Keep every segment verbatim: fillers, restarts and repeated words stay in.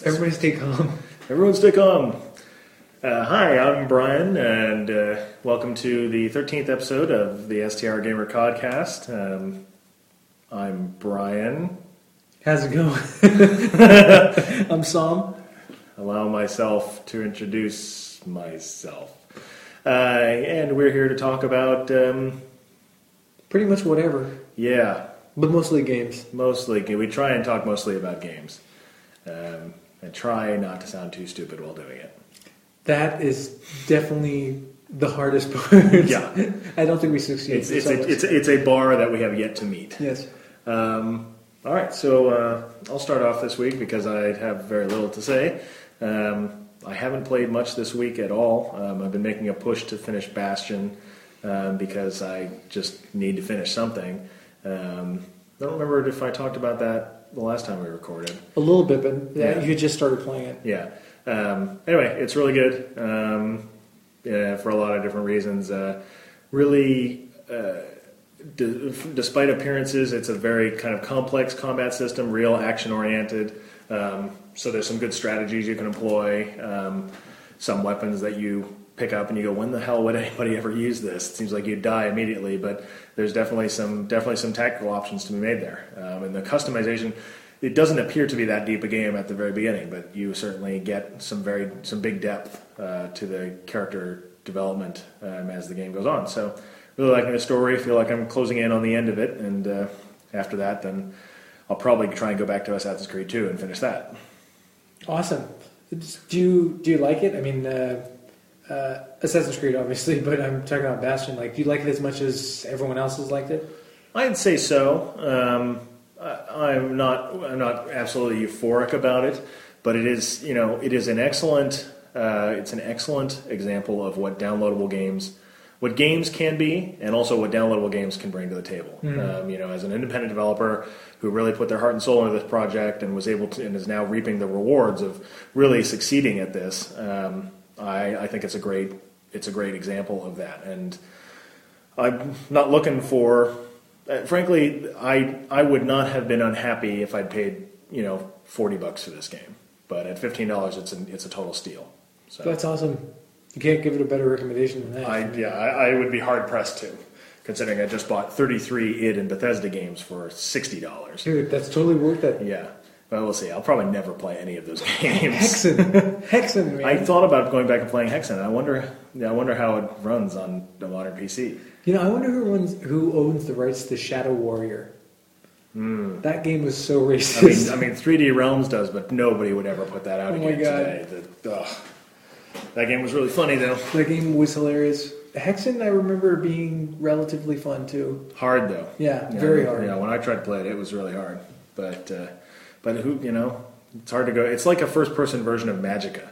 Everybody stay calm. Everyone stay calm. Uh, hi, I'm Brian, and uh, welcome to the thirteenth episode of the S T R Gamer Podcast. Um, I'm Brian. How's it going? I'm Sam. Allow myself to introduce myself. Uh, and we're here to talk about, um, Pretty much whatever, yeah, but mostly games. mostly, we try and talk mostly about games. Um, and try not to sound too stupid while doing it. That is definitely the hardest part. Yeah. I don't think we succeed. It's, it's, a, it's, a, it's a bar that we have yet to meet. Yes. Um, all right, so uh, I'll start off this week because I have very little to say. Um, I haven't played much this week at all. Um, I've been making a push to finish Bastion um, because I just need to finish something. Um, I don't remember if I talked about that the last time we recorded. A little bit, but yeah, Yeah. you just started playing it. Yeah. Um, anyway, it's really good um, yeah, for a lot of different reasons. Uh, really, uh, d- despite appearances, it's a very kind of complex combat system, real action-oriented. Um, so there's some good strategies you can employ, um, some weapons that you pick up and you go, when the hell would anybody ever use this? It seems like you'd die immediately, but there's definitely some definitely some tactical options to be made there. Um, and the customization, it doesn't appear to be that deep a game at the very beginning, but you certainly get some very some big depth uh, to the character development um, as the game goes on. So really liking the story. Feel like I'm closing in on the end of it, and uh, after that, then I'll probably try and go back to Assassin's Creed two and finish that. Awesome. Do you do you like it? I mean, uh, uh, Assassin's Creed, obviously, but I'm talking about Bastion. Like, do you like it as much as everyone else has liked it? I'd say so. Um, I, I'm not. I'm not absolutely euphoric about it, but it is. You know, it is an excellent. Uh, it's an excellent example of what downloadable games, what games can be, and also what downloadable games can bring to the table. Mm. Um, you know, as an independent developer who really put their heart and soul into this project and was able to, and is now reaping the rewards of really succeeding at this. Um, I, I think it's a great. It's a great example of that, and I'm not looking for. Uh, frankly, I I would not have been unhappy if I'd paid you know forty bucks for this game, but at fifteen dollars, it's a, it's a total steal. So That's awesome. You can't give it a better recommendation than that. I yeah, I, I would be hard pressed to, considering I just bought thirty-three id and Bethesda games for sixty dollars. Dude, that's totally worth it. Yeah, but we'll see. I'll probably never play any of those games. Hexen, Hexen, man. I thought about going back and playing Hexen. I wonder, yeah, I wonder how it runs on a modern P C. You know, I wonder who runs, who owns the rights to Shadow Warrior. Mm. That game was so racist. I mean, I mean, three D Realms does, but nobody would ever put that out Oh again my God. today. The, ugh. That game was really funny, though. That game was hilarious. Hexen, I remember being relatively fun too. Hard though. Yeah, You very know, hard. Yeah, when I tried to play it, it was really hard. But, uh, but who, you know, it's hard to go. It's like a first-person version of Magicka.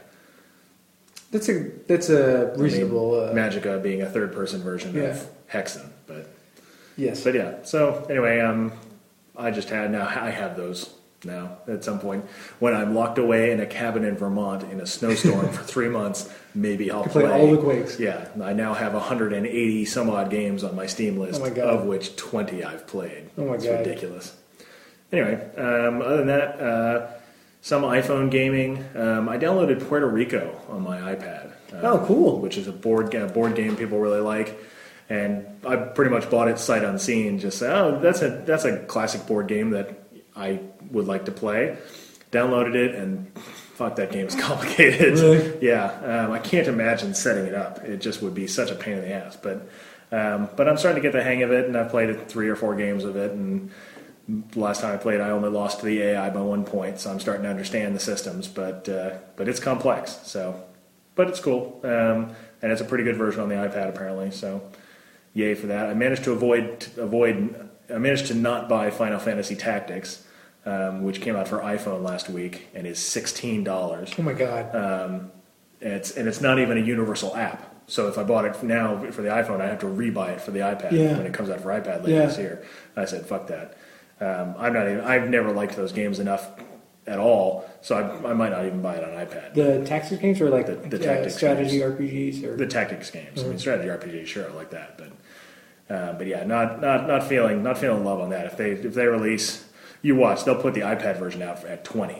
That's a that's a reasonable. I mean, uh, Magicka being a third-person version Yeah. of Hexen, but yes, but yeah. So anyway, um, I just had now I have those now at some point when I'm locked away in a cabin in Vermont in a snowstorm for three months. Maybe I'll You play play all the Quakes. Yeah, I now have one hundred eighty some odd games on my Steam list, Oh my God. of which twenty I've played. Oh my it's God. ridiculous. Anyway, um, other than that, uh, some iPhone gaming. Um, I downloaded Puerto Rico on my iPad. Um, Oh, cool. Which is a board ga- board game people really like, and I pretty much bought it sight unseen. Just say, oh, that's a that's a classic board game that I would like to play. Downloaded it, and fuck, that game is complicated. Really? Yeah, um, I can't imagine setting it up. It just would be such a pain in the ass. But um, but I'm starting to get the hang of it, and I've played three or four games of it. And the last time I played, I only lost to the A I by one point, so I'm starting to understand the systems. But uh, but it's complex, so but it's cool, um, and it's a pretty good version on the iPad apparently. So yay for that. I managed to avoid avoid. I managed to not buy Final Fantasy Tactics, um, which came out for iPhone last week and is sixteen dollars. Oh my God. Um, and it's and it's not even a universal app. So if I bought it now for the iPhone, I have to rebuy it for the iPad Yeah. when it comes out for iPad later Yeah. this year. I said, "Fuck that." Um, I'm not even. I've never liked those games enough at all, so I, I might not even buy it on iPad. The tactics games are like The- the uh, tactics strategy games. R P Gs or The tactics games. Mm-hmm. I mean, strategy R P G, sure, I like that, but uh, but yeah, not not not feeling not feeling love on that. If they if they release, you watch, they'll put the iPad version out at twenty,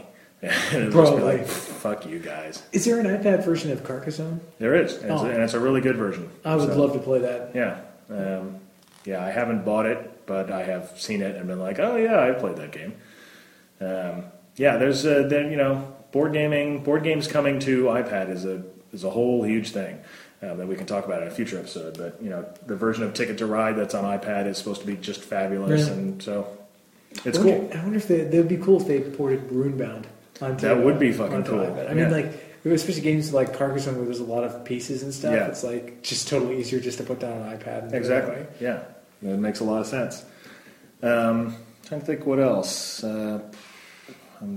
And it'll just be Probably. like, fuck you guys. Is there an iPad version of Carcassonne? There is, and, Oh. it's, and it's a really good version. I would So, love to play that. Yeah, um, yeah. I haven't bought it, but I have seen it and been like, oh yeah, I played that game. Um, yeah, there's uh, then you know, board gaming, board games coming to iPad is a is a whole huge thing uh, that we can talk about in a future episode. But you know, the version of Ticket to Ride that's on iPad is supposed to be just fabulous, Yeah. and so it's I cool. wonder, I wonder if they, that'd be cool if they ported Runebound onto That would be uh, fucking onto cool. iPad. I mean, Yeah. like especially games like Carcassonne where there's a lot of pieces and stuff. Yeah. It's like just totally easier just to put down an iPad. And do it Exactly. that way. Yeah, that makes a lot of sense. Um, trying to think what else. Uh, um,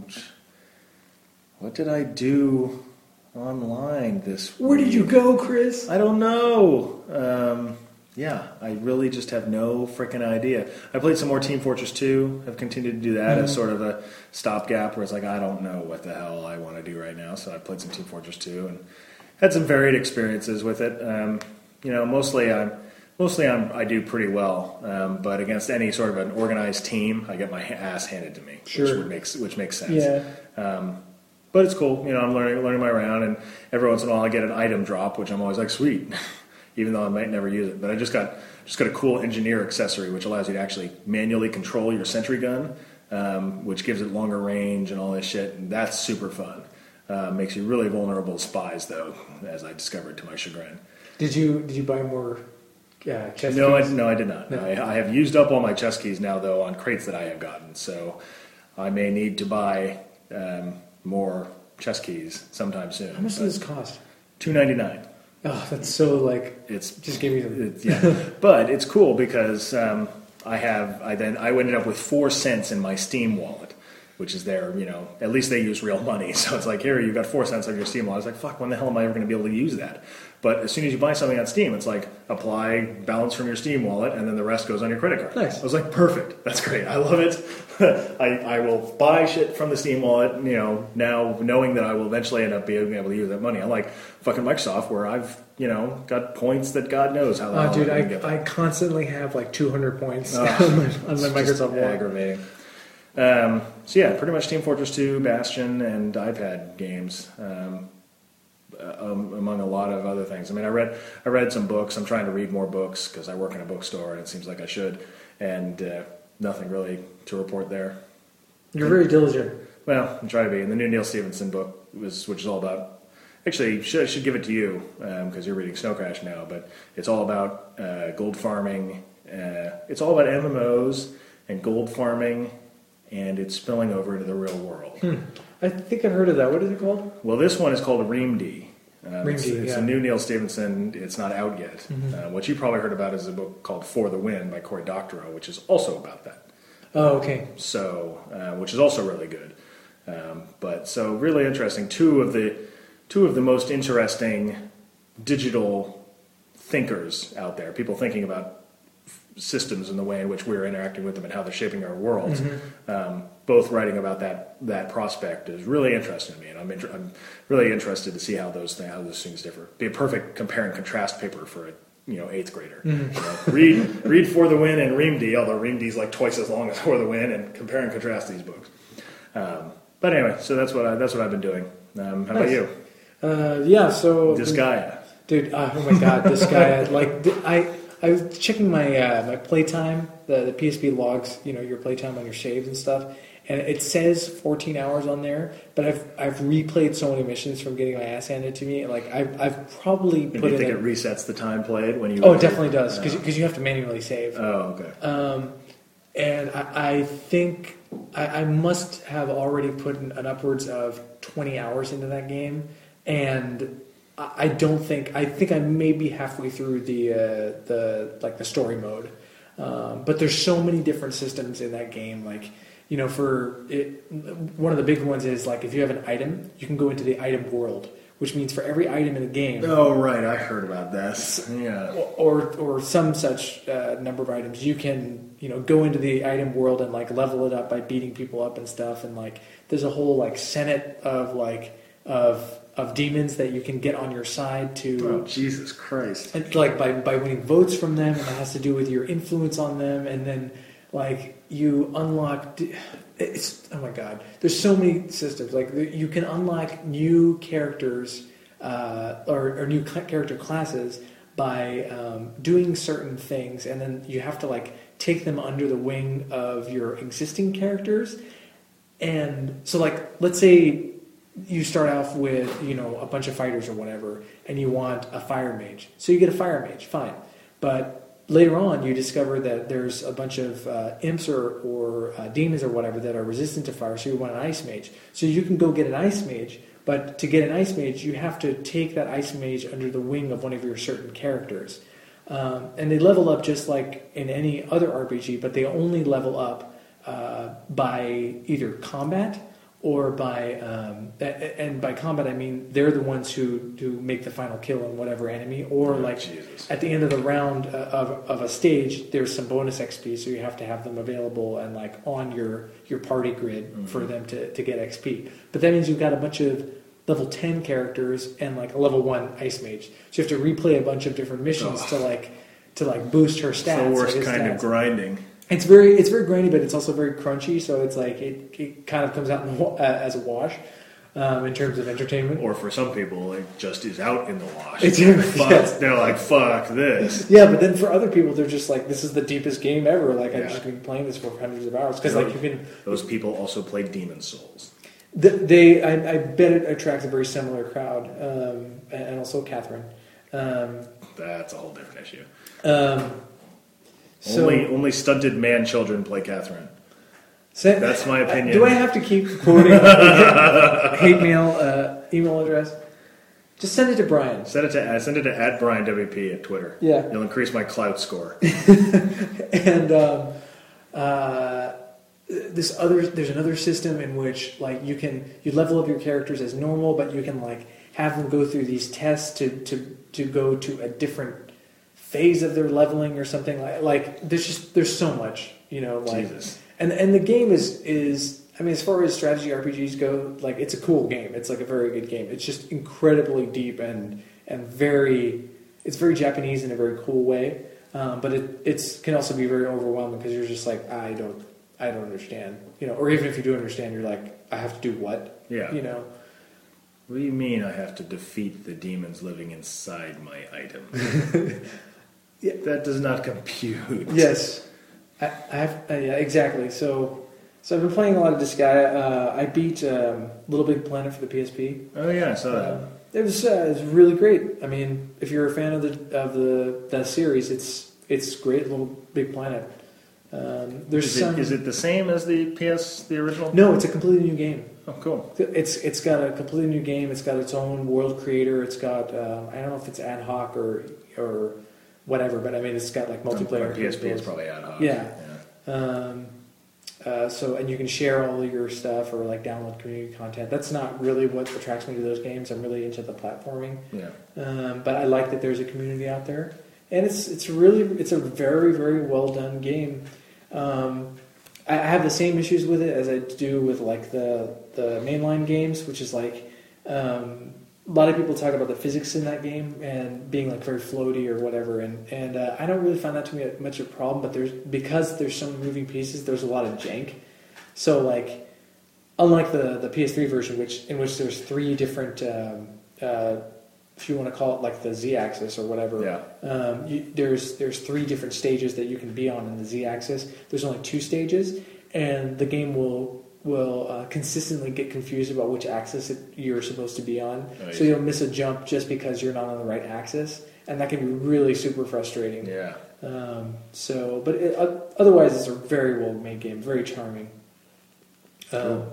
what did I do online this week? Where did you go, Chris? I don't know. Um, yeah, I really just have no freaking idea. I played some more Team Fortress two. I've continued to do that Mhm. as sort of a stopgap where it's like, I don't know what the hell I want to do right now. So I played some Team Fortress two and had some varied experiences with it. Um, you know, mostly I'm mostly I'm, I do pretty well, um, but against any sort of an organized team, I get my ass handed to me, Sure. which would make which makes sense. Yeah. Um, but it's cool. You know, I'm learning learning my round, and every once in a while I get an item drop, which I'm always like, sweet, even though I might never use it. But I just got just got a cool engineer accessory, which allows you to actually manually control your sentry gun, um, which gives it longer range and all this shit, and that's super fun. Uh, makes you really vulnerable to spies, though, as I discovered to my chagrin. Did you did you buy more uh, chess No, I, keys? no, I did not. No. I, I have used up all my chess keys now, though, on crates that I have gotten. So I may need to buy um, more chess keys sometime soon. How much does this cost? Two ninety nine. Oh, that's so like. It's Just give me the. it's, yeah, but it's cool because um, I have I then I ended up with four cents in my Steam wallet, which is their, you know, at least they use real money. So it's like, here, you've got four cents on your Steam wallet. I was like, fuck, when the hell am I ever going to be able to use that? But as soon as you buy something on Steam, it's like, apply balance from your Steam wallet, and then the rest goes on your credit card. Nice. I was like, perfect. That's great. I love it. I, I will buy shit from the Steam wallet, you know, now knowing that I will eventually end up being able to use that money. Unlike fucking Microsoft, where I've, you know, got points that God knows how the Oh, hell dude, I'm gonna get I, them. I constantly have like two hundred points Oh, on my, on my It's just Microsoft wallet. aggravating. Um, so yeah, pretty much Team Fortress two, Bastion, and iPad games, um, uh, um, among a lot of other things. I mean, I read I read some books. I'm trying to read more books because I work in a bookstore, and it seems like I should. And uh, nothing really to report there. You're very diligent. Well, I'm trying to be. And the new Neil Stephenson book was, which is all about. Actually, should, I should give it to you because um, you're reading Snow Crash now. But it's all about uh, gold farming. Uh, it's all about M M Os and gold farming, and it's spilling over into the real world. Hmm. I think I've heard of that. What is it called? Well, this one is called Reamd. Um, Reamd, it's it's yeah. a new Neil Stephenson. It's not out yet. Mhm. Uh, what you probably heard about is a book called For the Win by Cory Doctorow, which is also about that. Oh, okay. So, uh, which is also really good. Um, but so really interesting. Two of the two of the most interesting digital thinkers out there. People thinking about systems and the way in which we're interacting with them and how they're shaping our worlds. Mm-hmm. Um, both writing about that that prospect is really interesting to me, and I'm inter- I'm really interested to see how those things, how those things differ. Be a perfect compare and contrast paper for a you know eighth grader. Mhm. You know, read read For the Win and Reamd, although Reamd is like twice as long as For the Win, and compare and contrast these books. Um, but anyway, so that's what I, that's what I've been doing. Um, how Nice. about you? Uh, yeah. So This guy. dude. Uh, oh my god, this guy. Like th- I, I was checking my uh, my playtime, the the P S P logs. You know your playtime on your saves and stuff, and it says fourteen hours on there. But I've I've replayed so many missions from getting my ass handed to me. Like I've I've probably And put do you it. think in, it resets the time played when you? oh, it definitely does Uh, because you have to manually save. oh, okay. Um, and I, I think I, I must have already put an, an upwards of twenty hours into that game, and I, I don't think I think I may be halfway through the uh, the like the story mode. Um, but there's so many different systems in that game. Like you know, for it, one of the big ones is like if you have an item, you can go into the item world, which means for every item in the game. Oh, right. I heard about this. Yeah. or or some such uh, number of items, you can you know go into the item world and like level it up by beating people up and stuff, and like there's a whole like senate of like of of demons that you can get on your side to Oh, Jesus Christ. and like by by winning votes from them, and it has to do with your influence on them, and then Like you unlock, it's oh my god. There's so many systems. Like you can unlock new characters uh, or, or new character classes by um, doing certain things, and then you have to like take them under the wing of your existing characters. And so, like, let's say you start off with, you know, a bunch of fighters or whatever, and you want a fire mage. So you get a fire mage, fine. But later on, you discover that there's a bunch of uh, imps or, or uh, demons or whatever that are resistant to fire, so you want an ice mage. So you can go get an ice mage, but to get an ice mage, you have to take that ice mage under the wing of one of your certain characters. Um, and they level up just like in any other R P G, but they only level up uh, by either combat or by, um, and by combat I mean they're the ones who, who make the final kill on whatever enemy, or oh, like Jesus. At the end of the round of, of a stage, there's some bonus X P, so you have to have them available and like on your, your party grid mm-hmm. for them to, to get X P. But that means you've got a bunch of level ten characters and like a level one ice mage, so you have to replay a bunch of different missions oh. to like to like boost her stats. It's the worst kind stats. Of grinding. It's very it's very grindy, but it's also very crunchy. So it's like it, it kind of comes out in the, uh, as a wash um, in terms of entertainment. Or for some people, it just is out in the wash. It's, they're, fuck, yes. they're like, fuck this. Yeah, but then for other people, they're just like, this is the deepest game ever. Like yeah. I've just been playing this for hundreds of hours because you know, like you can. Those people also play Demon's Souls. The, they, I, I bet it attracts a very similar crowd, um, and also Catherine. Um, That's a whole different issue. Um, so, only, only stunted man children play Catherine. Send, That's my opinion. Do I have to keep quoting the hate mail uh, email address? Just send it to Brian. Send it to send it to at Brian W P at Twitter. Yeah, you'll increase my clout score. and um, uh, this other, there's another system in which like you can you level up your characters as normal, but you can like have them go through these tests to to to go to a different phase of their leveling or something like like there's just there's so much, you know, like Jesus. and and the game is is I mean, as far as strategy R P Gs go, like it's a cool game. It's like a very good game. It's just incredibly deep and and very it's very Japanese in a very cool way. Um, but it it's can also be very overwhelming because you're just like I don't I don't understand, you know, or even if you do understand, you're like I have to do what, yeah, you know. What do you mean I have to defeat the demons living inside my item? Yeah. That does not compute. Yes, I, I have. Uh, yeah, exactly. So, so I've been playing a lot of Disgaea. Uh, I beat um, Little Big Planet for the P S P. Oh yeah, I saw that. Uh, it was uh, it was really great. I mean, if you're a fan of the of the that series, it's it's great. Little Big Planet. Um, there's is, some, it, is it the same as the P S the original? No, it's a completely new game. Oh, cool. It's it's got a completely new game. It's got its own world creator. It's got uh, I don't know if it's ad hoc or or whatever, but I mean it's got like multiplayer. On P S P is probably ad hoc. Yeah. yeah. Um, uh, so and you can share all of your stuff or like download community content. That's not really what attracts me to those games. I'm really into the platforming. Yeah. Um, but I like that there's a community out there, and it's it's really it's a very very well done game. Um, I have the same issues with it as I do with like the the mainline games, which is like um, a lot of people talk about the physics in that game and being like very floaty or whatever, and and uh, I don't really find that to be much of a problem. But there's because there's so many moving pieces, there's a lot of jank. So like unlike the the P S three version, which in which there's three different um, uh, if you want to call it like the Z-axis or whatever, yeah. um, you, there's there's three different stages that you can be on in the Z-axis. There's only two stages, and the game will will uh, consistently get confused about which axis it, you're supposed to be on. Oh, yeah. So you'll miss a jump just because you're not on the right axis, and that can be really super frustrating. Yeah. Um, so, but it, uh, otherwise, it's a very well made game, very charming. Cool.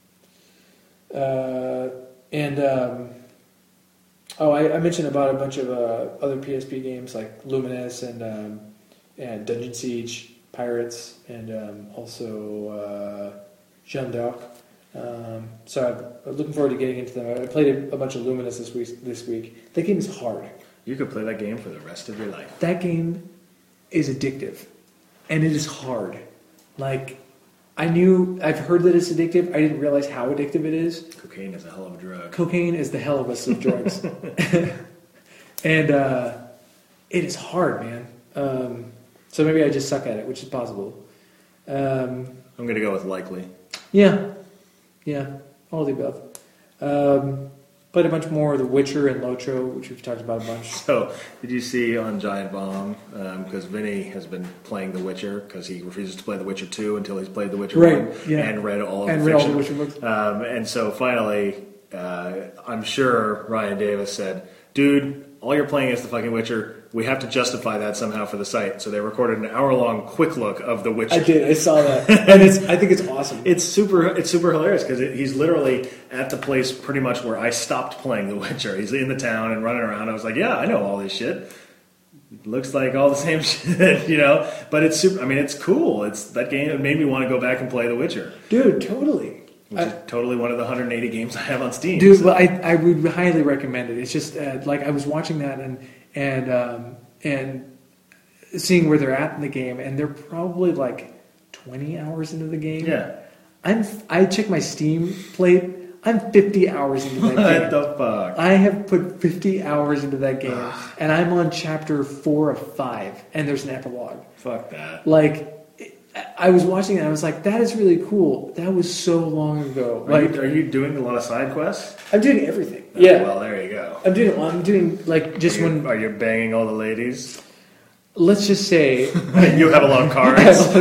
Um, uh, and. Um, Oh, I, I mentioned about a bunch of uh, other P S P games like Lumines and um, and Dungeon Siege, Pirates, and um, also uh, Jeanne d'Arc. Um, so I'm looking forward to getting into them. I played a, a bunch of Lumines this week. This week, that game is hard. You could play that game for the rest of your life. That game is addictive, and it is hard. Like. I knew, I've heard that it's addictive. I didn't realize how addictive it is. Cocaine is a hell of a drug. Cocaine is the hell of us of drugs. and uh, it is hard, man. Um, so maybe I just suck at it, which is possible. Um, I'm going to go with likely. yeah, yeah, all of the above. Um, played a bunch more of The Witcher and Lotro, which we've talked about a bunch. So, did you see on Giant Bomb, because um, Vinny has been playing The Witcher, because he refuses to play The Witcher two until he's played The Witcher right, one yeah. and read all of and the read fiction. all the Witcher books. Um, and so finally, uh, I'm sure Ryan Davis said, dude, all you're playing is the fucking Witcher. We have to justify that somehow for the site. So they recorded an hour-long quick look of The Witcher. I did. I saw that, and it's. I think it's awesome. It's super. It's super hilarious because it, he's literally at the place pretty much where I stopped playing The Witcher. He's in the town and running around. I was like, yeah, I know all this shit. It looks like all the same shit, you know. But it's super. I mean, it's cool. It's that game. It made me want to go back and play The Witcher. Dude, totally. Which I, is totally one of the one hundred eighty games I have on Steam. Dude, so. well, I I would highly recommend it. It's just uh, like I was watching that and and um, and seeing where they're at in the game, and they're probably like twenty hours into the game. Yeah. I'm. I checked my Steam plate. I'm fifty hours into that game. What the fuck? I have put fifty hours into that game, and I'm on chapter four of five, and there's an epilogue. Fuck that. Like, I was watching it, and I was like, that is really cool. That was so long ago. Are, Like, you, are you doing a lot of side quests? I'm doing everything. Oh, Yeah. Well, there you go. I'm doing. I'm doing like just Are you, when. are you banging all the ladies? Let's just say You have a lot of cards.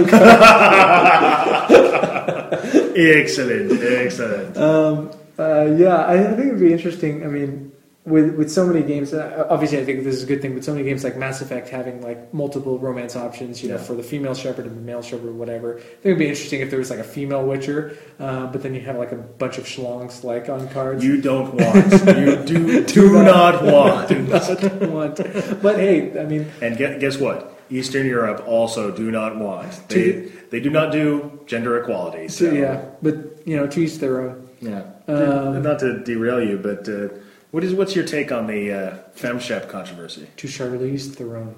Excellent, excellent. um, uh, yeah, I, I think it'd be interesting. I mean, with with so many games, uh, obviously, I think this is a good thing. But so many games like Mass Effect having like multiple romance options, you know, Yeah. for the female shepherd and the male shepherd, or whatever. I think it'd be interesting if there was like a female Witcher, uh, but then you have like a bunch of schlongs like on cards. You don't want. You do do not want. do not want. But hey, I mean, And get, guess what? Eastern Europe also do not want. They they do not do gender equality. So. yeah, but you know, to each their own. Yeah. Um, Not to derail you, but uh, what is what's your take on the uh, FemShep controversy? To Charlize Theron.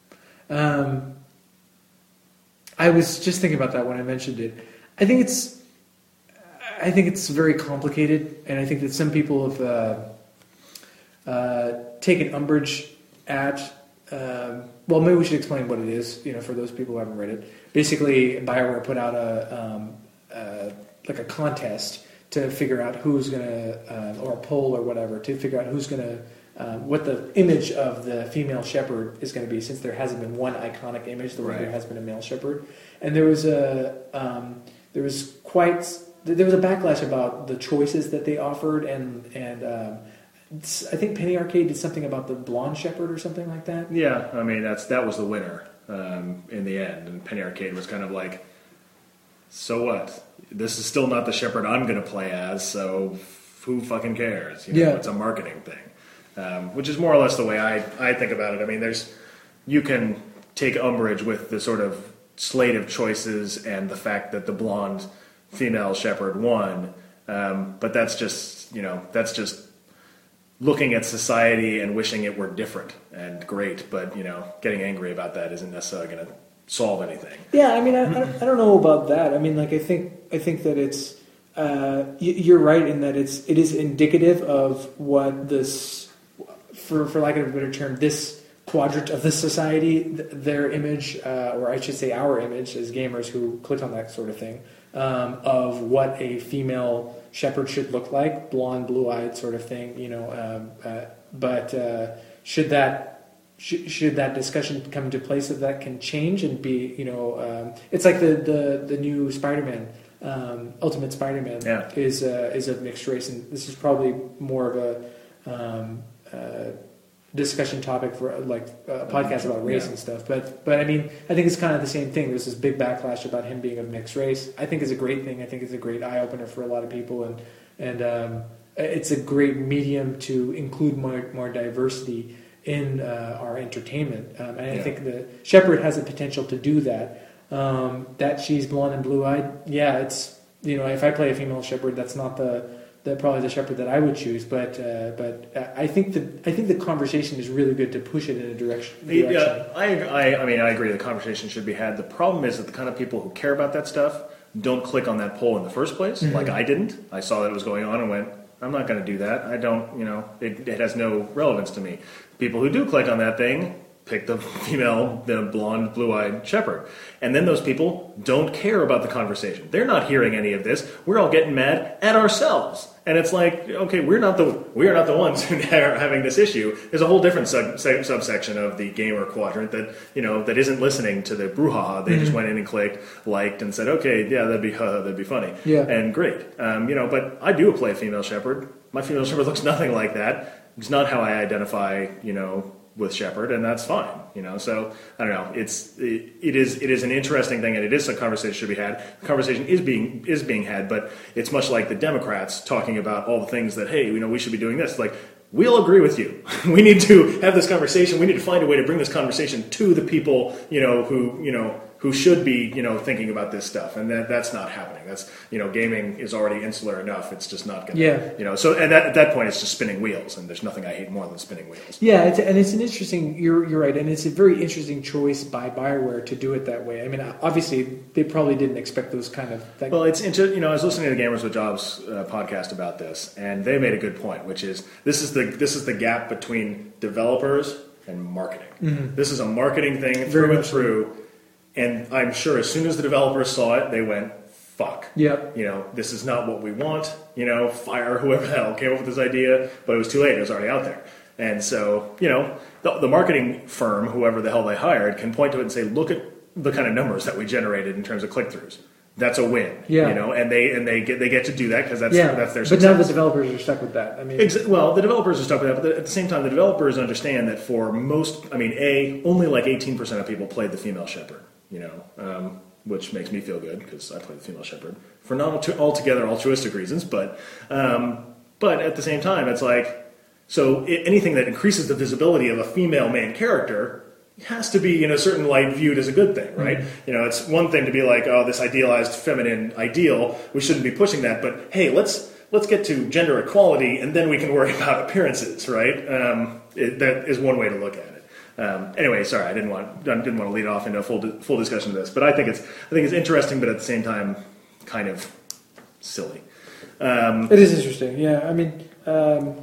Um, I was just thinking about that when I mentioned it. I think it's, I think it's very complicated, and I think that some people have uh, uh, taken umbrage at. Um, well, maybe we should explain what it is. You know, for those people who haven't read it. Basically, BioWare put out a um, uh, like a contest to figure out who's going to, uh, or a poll or whatever, to figure out who's going to, um, what the image of the female shepherd is going to be, since there hasn't been one iconic image the way Right. there has been a male shepherd. And there was a, um, there was quite, there was a backlash about the choices that they offered, and and um, I think Penny Arcade did something about the blonde shepherd or something like that. Yeah, I mean that's that was the winner um, in the end, and Penny Arcade was kind of like, so what? This is still not the shepherd I'm going to play as, so who fucking cares? You know, Yeah. it's a marketing thing, um, which is more or less the way I, I think about it. I mean, there's you can take umbrage with the sort of slate of choices and the fact that the blonde female shepherd won, um, but that's just you know that's just looking at society and wishing it were different and great, but you know, getting angry about that isn't necessarily going to solve anything. Yeah, I mean, I, I don't I don't know about that. I mean, like, I think I think that it's uh, you're right in that it's it is indicative of what this, for for lack of a better term, this quadrant of the society, th- their image, uh, or I should say, our image as gamers who click on that sort of thing, um, of what a female shepherd should look like, blonde, blue-eyed sort of thing, you know. Um, uh, but uh, should that sh- should that discussion come into place that that can change and be, you know, um, it's like the the, the new Spider-Man, um, Ultimate Spider-Man, Yeah. is uh, is of mixed race, and this is probably more of a um, uh, discussion topic for like a podcast about race Yeah. and stuff. But but I mean, I think it's kind of the same thing. There's this big backlash about him being of mixed race. I think it's a great thing. I think it's a great eye opener for a lot of people, and and um, it's a great medium to include more more diversity in uh, our entertainment. Um, and I Yeah. think the Shepherd has the potential to do that. Um, that she's blonde and blue eyed, yeah, it's, you know, if I play a female Shepherd, that's not the the probably the shepherd that I would choose, but uh, but uh, I think the I think the conversation is really good to push it in a direction. direction. Yeah, I, I, I mean, I agree. The conversation should be had. The problem is that the kind of people who care about that stuff don't click on that poll in the first place. Mm-hmm. Like I didn't. I saw that it was going on and went, I'm not going to do that. I don't, you know, it, it has no relevance to me. People who do click on that thing pick the female, the blonde, blue-eyed shepherd. And then those people don't care about the conversation. They're not hearing any of this. We're all getting mad at ourselves. And it's like, okay, we're not the we are not the ones who are having this issue. There's a whole different sub, subsection of the gamer quadrant that you know that isn't listening to the brouhaha. They mm-hmm. just went in and clicked, liked, and said, okay, yeah, that'd be uh, that'd be funny, yeah, and great. Um, you know, but I do play a female shepherd. My female shepherd looks nothing like that. It's not how I identify, you know, with shepherd, and that's fine, you know. So I don't know. It's it, it is it is an interesting thing, and it is a conversation should be had. The conversation is being is being had, but it's much like the Democrats talking about all the things that hey, you know, we should be doing this. Like we'll agree with you. We need to have this conversation. We need to find a way to bring this conversation to the people, you know, who you know. who should be, you know, thinking about this stuff, and that that's not happening. That's, you know, gaming is already insular enough. It's just not going to, yeah. you know. So and that, at that point, it's just spinning wheels, and there's nothing I hate more than spinning wheels. Yeah, it's, and it's an interesting. You're you're right, and it's a very interesting choice by BioWare to do it that way. I mean, obviously, they probably didn't expect those kind of things. Well, it's into, you know, I was listening to the Gamers with Jobs uh, podcast about this, and they made a good point, which is this is the this is the gap between developers and marketing. Mm-hmm. This is a marketing thing through and through. And I'm sure as soon as the developers saw it, they went, fuck. Yep. You know, this is not what we want. You know, fire whoever the hell came up with this idea. But it was too late. It was already out there. And so, you know, the, the marketing firm, whoever the hell they hired, can point to it and say, look at the kind of numbers that we generated in terms of click-throughs. That's a win. Yeah. You know, and they and they get they get to do that because that's yeah. that's their but success. now the developers are stuck with that. I mean, Ex- well, the developers are stuck with that, but at the same time, the developers understand that for most, I mean, a only like eighteen percent of people played the female shepherd. You know, um, which makes me feel good because I play the female shepherd for not altogether altruistic reasons, but um, but at the same time, it's like so it, anything that increases the visibility of a female main character has to be in a certain light viewed as a good thing, right? Mm-hmm. You know, it's one thing to be like, oh, this idealized feminine ideal, we shouldn't be pushing that, but hey, let's let's get to gender equality and then we can worry about appearances, right? Um, it, that is one way to look at it. Um, anyway, sorry, I didn't want didn't want to lead off into a full full discussion of this, but I think it's I think it's interesting, but at the same time, kind of silly. Um, it is interesting, yeah. I mean, um,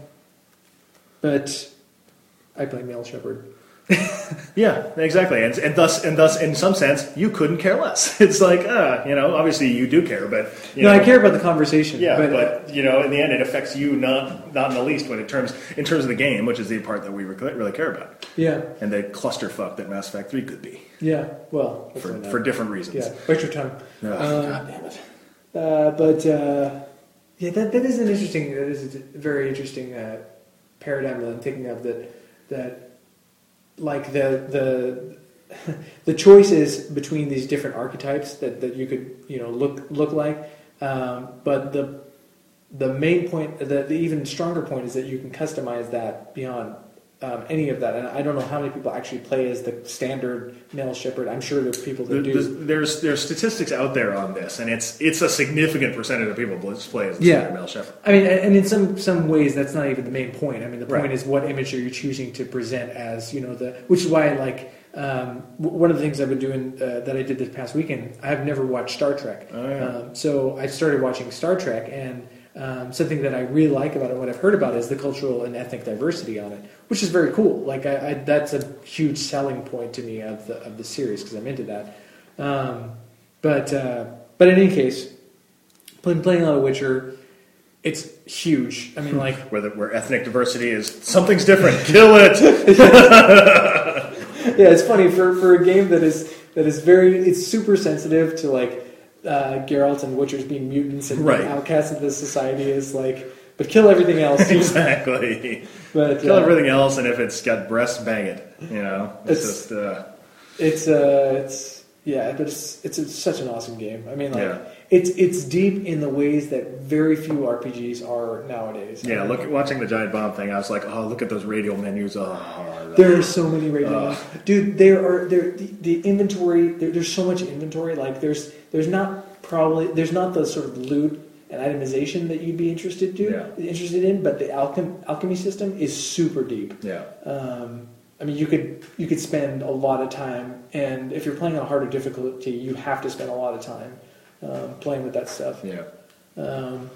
but I play male shepherd. Yeah, exactly, and and thus and thus, in some sense, you couldn't care less. It's like, uh, you know, obviously you do care, but you no, know, I care about the conversation. Yeah, but, but uh, you know, in the end, it affects you not not in the least when in terms in terms of the game, which is the part that we really care about. Yeah, and the clusterfuck that Mass Effect three could be. Yeah, well, for for different reasons. Yeah, bite your tongue. Oh, um, God damn it. Uh, but uh, yeah, that that is an interesting. That is a very interesting uh, paradigm that I'm thinking of. That that. Like the the the choices between these different archetypes that, that you could you know look look like, um, but the the main point, the, the even stronger point is that you can customize that beyond um, any of that. And I don't know how many people actually play as the standard male shepherd. I'm sure there's people that do. There's there's statistics out there on this, and it's it's a significant percentage of people play as the yeah. standard male shepherd. I mean, and in some some ways, that's not even the main point. I mean, the point right. is what image are you choosing to present as, you know, the which is why I like um, one of the things I've been doing uh, that I did this past weekend. I've never watched Star Trek, oh, yeah. um, so I started watching Star Trek, and um, something that I really like about it, what I've heard about, is the cultural and ethnic diversity on it, which is very cool. Like I, I, that's a huge selling point to me of the of the series because I'm into that. Um, but uh, but in any case, playing playing a lot of Witcher. It's huge. I mean, like where the, where ethnic diversity is something's different. Kill it. Yeah, it's funny for, for a game that is that is very it's super sensitive to like uh, Geralt and Witchers being mutants and right. being outcasts of the society is like, but kill everything else. Exactly. But kill uh, everything else, and if it's got breasts, bang it. You know, it's, it's just uh, it's uh it's yeah, but it's it's a, such an awesome game. I mean, like. Yeah. It's it's deep in the ways that very few R P Gs are nowadays. Yeah, look, watching the Giant Bomb thing, I was like, oh, look at those radial menus. Oh, there are so many radial menus. Dude, there are there the, the inventory. There, there's so much inventory. Like there's there's not probably there's not the sort of loot and itemization that you'd be interested to yeah. interested in, but the alchem, alchemy system is super deep. Yeah. Um, I mean, you could you could spend a lot of time, and if you're playing on harder difficulty, you have to spend a lot of time. Um, playing with that stuff. Yeah. Um,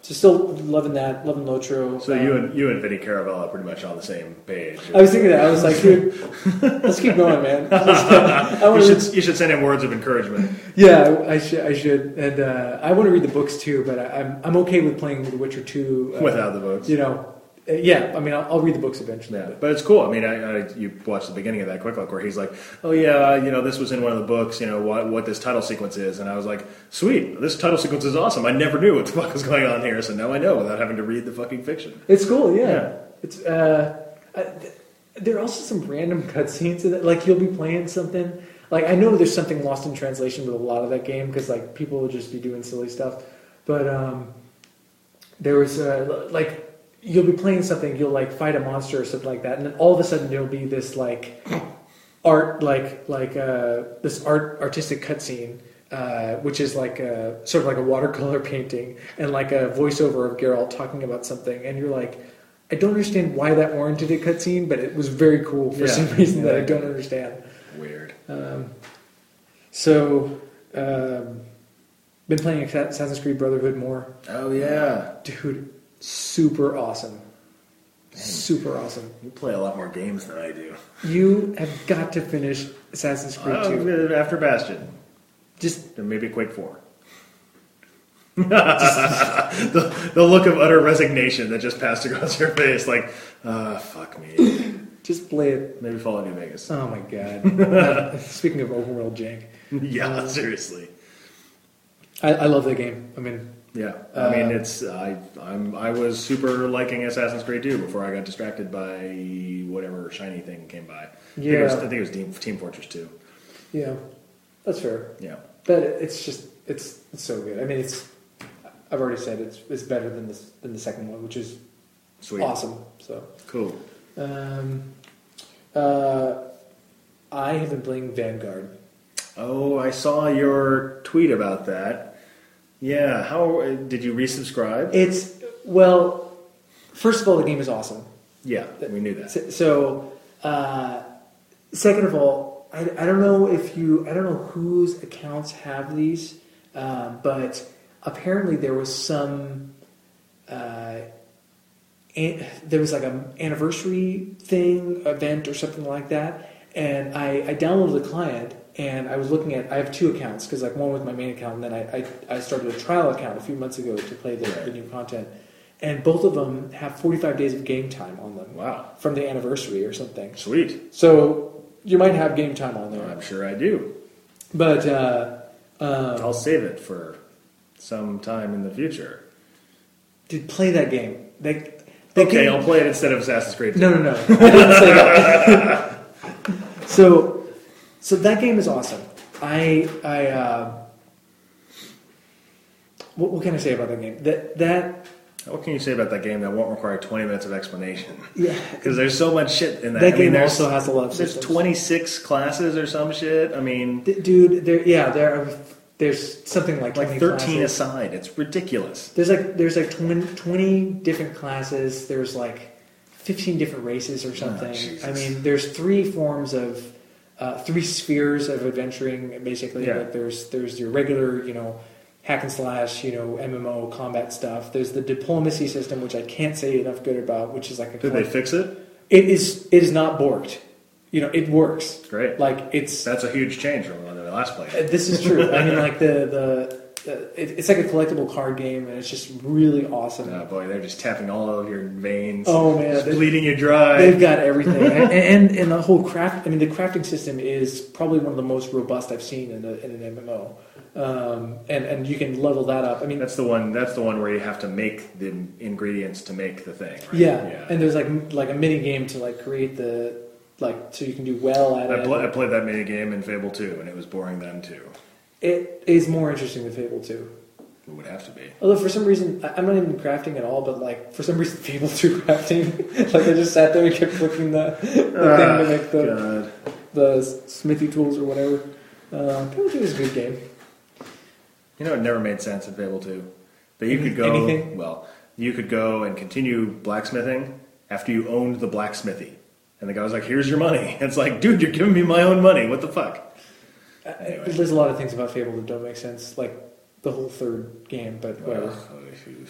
So still loving that, loving Lotro. So um, you and you and Vinny Caravella are pretty much on the same page. I was thinking that. I was like, dude, let's keep going, man. I you, want should, to. you should send him words of encouragement. Yeah, I should. I should, and uh, I want to read the books too. But I, I'm I'm okay with playing The Witcher two uh, Without the books. You know, uh, yeah. I mean, I'll, I'll read the books eventually. Yeah, but it's cool. I mean, I, I, you watched the beginning of that quick look where he's like, "Oh yeah, you know, this was in one of the books. You know what what this title sequence is," and I was like, "Sweet, this title sequence is awesome. I never knew what the fuck was going on here, so now I know without having to read the fucking fiction." It's cool. Yeah, Yeah. it's. Uh, I, th- there are also some random cutscenes in it. Like you'll be playing something. Like I know there's something lost in translation with a lot of that game because like people will just be doing silly stuff. But um, there was uh, like you'll be playing something, you'll like fight a monster or something like that, and then all of a sudden there'll be this like art, like like uh, this art artistic cutscene, uh, which is like a, sort of like a watercolor painting and like a voiceover of Geralt talking about something, and you're like, I don't understand why that warranted a cutscene, but it was very cool for Yeah. some reason Yeah. that I don't understand. Weird. Um, so, um, been playing Assassin's Creed Brotherhood more. Oh yeah, Dude, super awesome. Super awesome. you play a lot more games than I do. You have got to finish Assassin's Creed two. Oh, after Bastion, Just, and maybe Quake four. the, the look of utter resignation that just passed across your face, like, ah, fuck me. just play it. Maybe Fallout New Vegas. Oh my god. Uh, speaking of open world jank, Yeah, seriously. I, I love that game. I mean, Yeah, I mean, Uh, it's I I'm I was super liking Assassin's Creed two before I got distracted by whatever shiny thing came by. I think it was, Yeah. I think it was Team, Team Fortress two. yeah, that's fair. Yeah, But it's just, it's, it's so good. I mean, it's, I've already said it's, it's better than this than the second one, which is sweet, awesome. So, cool. um, uh, I have been playing Vanguard. Oh, I saw your tweet about that. Yeah, how did you resubscribe? It's, well, first of all, the game is awesome. Yeah, we knew that. So, so, uh, second of all, I, I don't know if you, I don't know whose accounts have these, uh, but apparently there was some, uh, an, there was like an anniversary thing, event or something like that, and I, I downloaded the client, and I was looking at, I have two accounts, because like one was my main account, and then I, I, I started a trial account a few months ago to play the, the new content. And both of them have forty-five days of game time on them. Wow. From the anniversary or something. Sweet. So you might have game time on there. I'm sure I do. But uh, um, I'll save it for some time in the future. dude, play that game. They, they Okay, can, I'll play it instead of Assassin's Creed. No, no, no. I didn't say that. so, so that game is awesome. I, I, uh, what, what can I say about that game? That, that, What can you say about that game that won't require twenty minutes of explanation? yeah. Because there's so much shit in that. That I mean, game there's, also has a lot of There's systems. twenty-six classes or some shit. I mean, D- dude, there, yeah, there are, there's something like like twenty thirteen classes. aside. It's ridiculous. There's like there's like twenty, twenty different classes. There's like fifteen different races or something. Jesus. I mean, there's three forms of uh, three spheres of adventuring. Basically, Yeah. like there's there's your regular, you know, hack and slash, you know, M M O combat stuff. There's the diplomacy system, which I can't say enough good about, which is like a Did they fix it? it is it is not borked. You know, it works. Great. Like it's That's a huge change from when they last played. uh, This is true. I mean, like the the, the it, it's like a collectible card game, and it's just really awesome. Oh boy, they're just tapping all over your veins. Oh man, just they, bleeding you dry. they've got everything, and, and and the whole craft. I mean, the crafting system is probably one of the most robust I've seen in, a, in an M M O. Um, and and you can level that up. I mean, That's the one. That's the one where you have to make the ingredients to make the thing. Right? yeah, and there's like like a mini game to like create the like so you can do well at I, it. pl- I played that mini game in Fable two, and it was boring then too. It is more interesting than Fable two. It would have to be. Although for some reason, I- I'm not even crafting at all, but like for some reason, Fable two crafting, like I just sat there and kept clicking the, the Ah, thing to make the God. the smithy tools or whatever. Uh, Fable two is a good game. You know, it never made sense in Fable two. That you Any- could go, anything? well, you could go and continue blacksmithing after you owned the blacksmithy. And the guy was like, here's your money. It's like, dude, you're giving me my own money. What the fuck? Uh, Anyway. There's a lot of things about Fable that don't make sense, like the whole third game, but whatever. Ugh,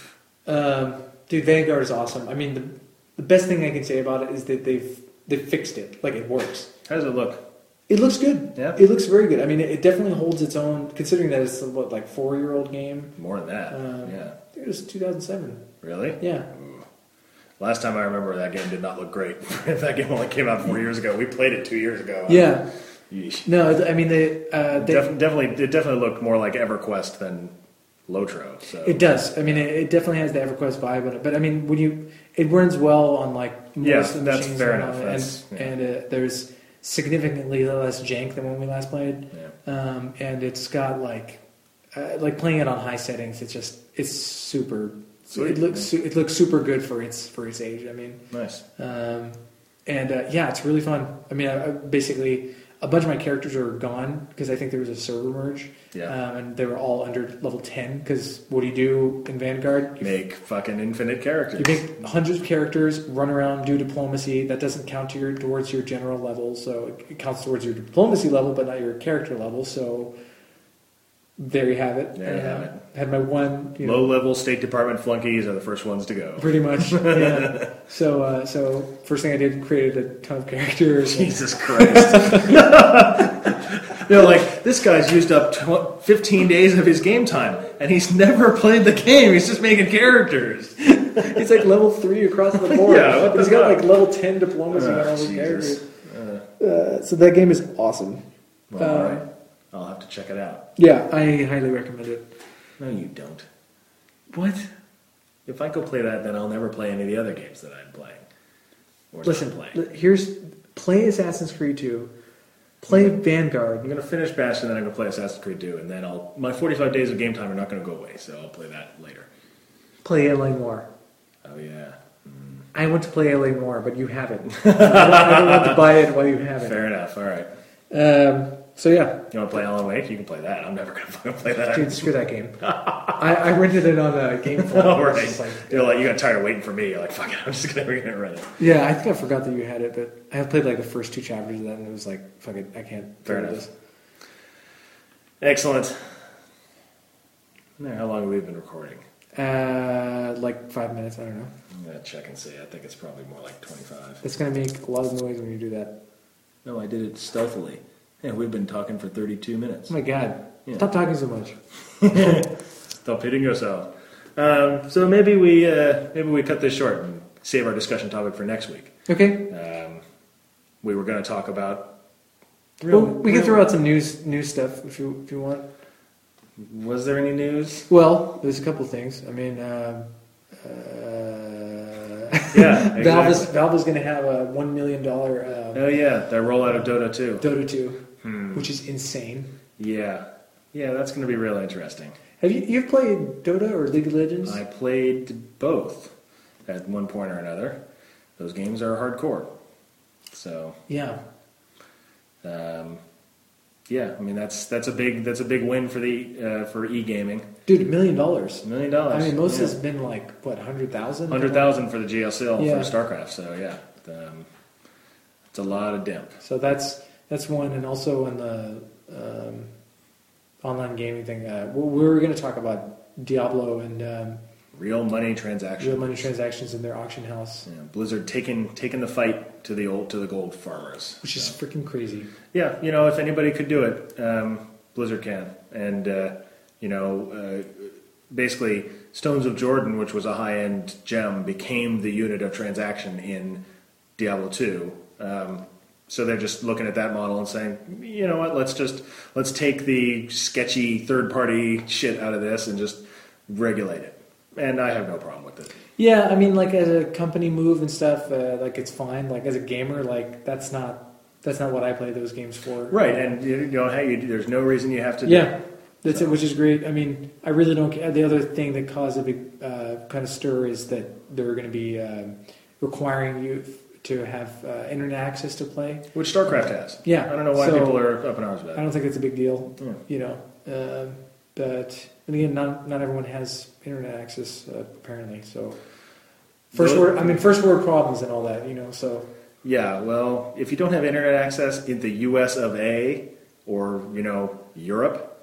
Um, dude, Vanguard is awesome. I mean, the the best thing I can say about it is that they've they fixed it. Like it works. How does it look? It looks good. Yeah. It looks very good. I mean, it, it definitely holds its own, considering that it's a, what like four year old game. More than that. Um, yeah. I think it was two thousand seven. Really? Yeah. Ooh. Last time I remember, that game did not look great. That game only came out four years ago. We played it two years ago. Yeah. Yeesh. No, I mean they, uh, they Def- definitely, it definitely looked more like EverQuest than Lotro. So it does. I mean, it, it definitely has the EverQuest vibe on it. But I mean, when you it runs well on like most Yeah, of the that's machines fair and enough. all, That's- and yeah. and uh, there's significantly less jank than when we last played. Yeah. Um, and it's got like uh, like playing it on high settings. It's just it's super. Sweet. It looks su- it looks super good for its for its age. I mean, Nice. um, and uh, yeah, it's really fun. I mean, I, I basically a bunch of my characters are gone because I think there was a server merge. Yeah. Um, and they were all under level ten because what do you do in Vanguard? You, Make fucking infinite characters. you make hundreds of characters, run around, do diplomacy. That doesn't count to your, towards your general level, so it counts towards your diplomacy level, but not your character level. So there you have it. There you Uh, have it. Had my one you know, Low-level State Department flunkies are the first ones to go. pretty much. Yeah. So uh, so first thing I did, created a ton of characters. Jesus Christ. You know, like, this guy's used up tw- fifteen days of his game time, and he's never played the game. He's just making characters. He's like level three across the board. Yeah, what the He's got fuck? like level ten diplomacy Oh, on all his Jesus. characters. Uh, so that game is awesome. Well, Uh, all right. I'll have to check it out. Yeah, I highly recommend it. No, you don't. What? If I go play that, then I'll never play any of the other games that I'm playing. Or Listen, not playing. li- here's play Assassin's Creed two, play Vanguard. I'm going to finish Bastion, and then I'm going to play Assassin's Creed two, and then I'll my forty-five days of game time are not going to go away, so I'll play that later. Play L A Noire. Oh, yeah. I want to play L A Noire, but you haven't. I, don't, I don't want to buy it while you haven't. Fair enough. All right. Um, so yeah, You want to play Alan Wake? You can play that. I'm never going to fucking play that. dude, screw that game. I, I rented it on a GameFly. All It's right. just like- You're like, you got tired of waiting for me. You're like, fuck it. I'm just going to run it. yeah, I think I forgot that you had it, but I played like the first two chapters of that, and it was like, fuck it, I can't. Fair deal with enough. this. Excellent. Now, how long have we been recording? Uh, like five minutes. I don't know. I'm going to check and see. I think it's probably more like twenty-five. It's gonna make a lot of noise when you do that. No, I did it stealthily. Yeah, we've been talking for thirty-two minutes. Oh my god! Yeah. Stop talking so much. Stop hitting yourself. Um, so maybe we uh, maybe we cut this short and save our discussion topic for next week. Okay. Um, we were going to talk about. Well, we can throw out some news news stuff if you if you want. Was there any news? Well, there's a couple of things. I mean, um, uh, Yeah, exactly. Valve is Valve is going to have a one million dollar uh, Oh yeah, that rollout of Dota two. Dota two, Hmm. which is insane. Yeah, yeah, that's going to be real interesting. Have you you've played Dota or League of Legends? I played both at one point or another. Those games are hardcore. So Yeah. um, yeah, I mean that's that's a big that's a big win for the uh, for e gaming. Dude, a million dollars. A million dollars. I mean, most yeah. has been like what hundred thousand. Hundred thousand for the G S L Yeah. for StarCraft. So yeah, um, it's a lot of dimp. So that's that's one, and also in the um, online gaming thing, uh, we we were going to talk about Diablo and um, Real money transactions. real money transactions in their auction house, Yeah, Blizzard taking taking the fight to the old to the gold farmers. which is freaking crazy. Yeah, you know, if anybody could do it, um, Blizzard can. And, uh, you know, uh, basically, Stones of Jordan, which was a high-end gem, became the unit of transaction in Diablo two. Um, so they're just looking at that model and saying, you know what, let's just, let's take the sketchy third-party shit out of this and just regulate it. And I have no problem with it. Yeah, I mean, like as a company move and stuff, uh, like it's fine. Like as a gamer, like that's not that's not what I play those games for. Right, and you know, hey, you, there's no reason you have to. Yeah, that's So. it, which is great. I mean, I really don't care. The other thing that caused a big uh, kind of stir is that they're going to be um, requiring you to have uh, internet access to play. Which StarCraft has. Yeah, I don't know why so- people are up in arms about I it. don't think it's a big deal, Yeah. you know. Um but and again, not not everyone has internet access uh, apparently. So first Well- word, I mean, first world problems and all that, you know. So Yeah, well, if you don't have internet access in the U S of A or, you know, Europe,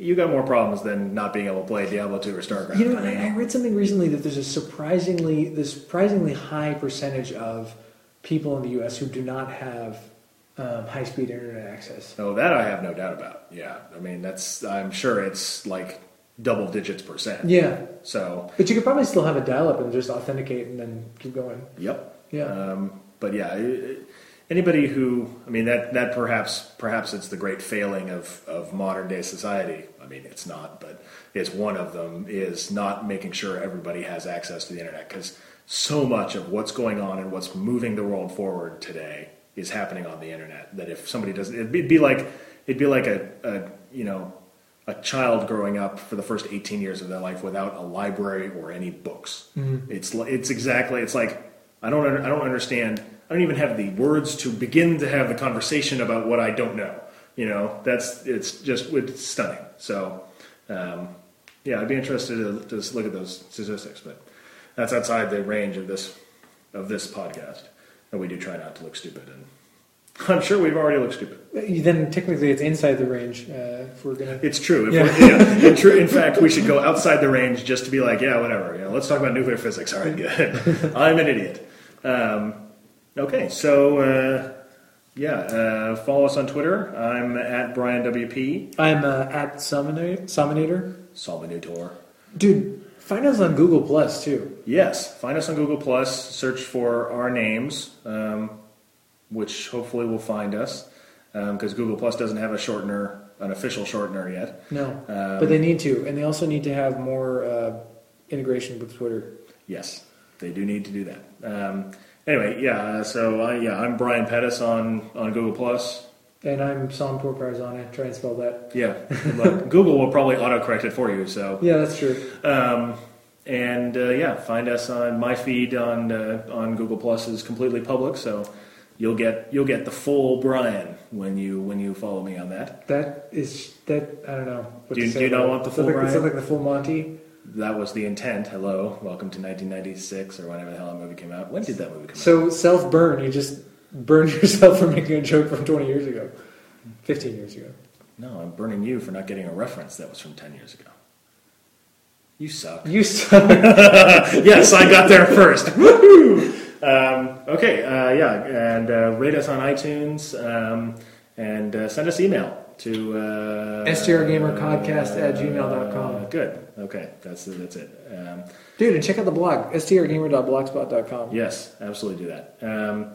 you got more problems than not being able to play Diablo two or StarCraft. You know, I, I read something recently that there's a surprisingly, this surprisingly high percentage of people in the U S who do not have um, high-speed internet access. Oh, that I have no doubt about. Yeah, I mean, that's, I'm sure it's like double digits percent. Yeah. So. But you could probably still have a dial-up and just authenticate and then keep going. Yep. Yeah. Um, but yeah, it, anybody who, I mean, that, that perhaps, perhaps it's the great failing of, of modern day society. I mean, it's not, but it's one of them is not making sure everybody has access to the internet, because so much of what's going on and what's moving the world forward today is happening on the internet. That if somebody doesn't, it'd be, it'd be like, it'd be like a, a, you know, a child growing up for the first eighteen years of their life without a library or any books. Mm-hmm. It's, it's exactly, it's like, I don't, I don't understand. I don't even have the words to begin to have the conversation about what I don't know. You know, that's, it's just, it's stunning. So, um, yeah, I'd be interested to, to look at those statistics, but that's outside the range of this, of this podcast. And we do try not to look stupid. And I'm sure we've already looked stupid. Then technically it's inside the range, uh, if we're going to... It's true. If yeah. we're, yeah, in, true. In fact, we should go outside the range just to be like, yeah, whatever. You know, let's talk about nuclear physics. All right, good. I'm an idiot. Um, okay, so... Uh, Yeah, uh, follow us on Twitter. I'm at Brian W P. I'm uh, at Suminator. Suminator. Salminator. Dude, find us on Google Plus too. Yes, find us on Google Plus. Search for our names, um, which hopefully will find us, because um, Google Plus doesn't have a shortener, an official shortener yet. No, um, but they need to, and they also need to have more uh, integration with Twitter. Yes, they do need to do that. Um, Anyway, yeah, uh, so uh, yeah, I'm Brian Pettis on, on Google Plus. And I'm Sam Porcarzana. Try and spell that. Yeah, but Google will probably autocorrect it for you. So yeah, that's true. Um, and uh, yeah, find us on my feed on uh, on Google Plus is completely public, so you'll get you'll get the full Brian when you when you follow me on that. That is that I don't know. What do you, to say do you not want the full like, Brian? Is it like the full Monty? That was the intent. Hello, welcome to nineteen ninety-six or whenever the hell that movie came out. When did that movie come so, out? So self-burn. You just burned yourself for making a joke from twenty years ago. fifteen years ago. No, I'm burning you for not getting a reference that was from ten years ago. You suck. You suck. Yes, I got there first. Woohoo! Um, okay, uh, yeah, and uh, rate us on iTunes um, and uh, send us email to uh, strgamerpodcast at gmail dot com. Uh, good. Okay, that's that's it. Um, Dude, and check out the blog, strgamer dot blogspot dot com. yes, absolutely do that. Um,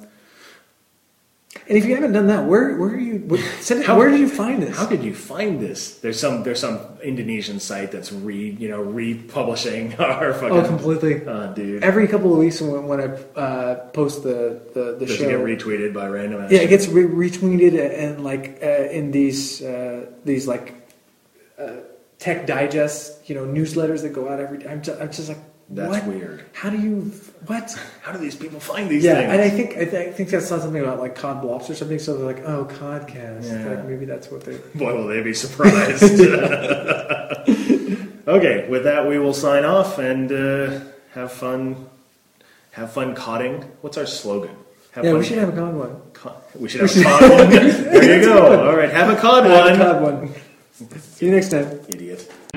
and if you haven't done that, where where are you? What, send it, how, where did you find this? How did you find this? There's some there's some Indonesian site that's re you know republishing our fucking. Oh, completely. Oh, dude. Every couple of weeks when, when I uh, post the the, the Does show, it get retweeted by random? Yeah, it gets re- retweeted and like uh, in these uh, these like uh, tech digest, you know, newsletters that go out every day. I'm just, I'm just like, that's what? weird. How do you what? How do these people find these yeah, things? and I think I, th- I think that's not something about like cod blops or something. So they're like, oh, codcast. Yeah. Like maybe that's what they. Boy, will they be surprised. Okay, with that we will sign off and uh, have fun. Have fun codding. What's our slogan? Have Yeah, fun. we should have a cod one. Co- we should have a cod one. There you go. All right, have a cod Have one. a cod one. See you next time. Idiot.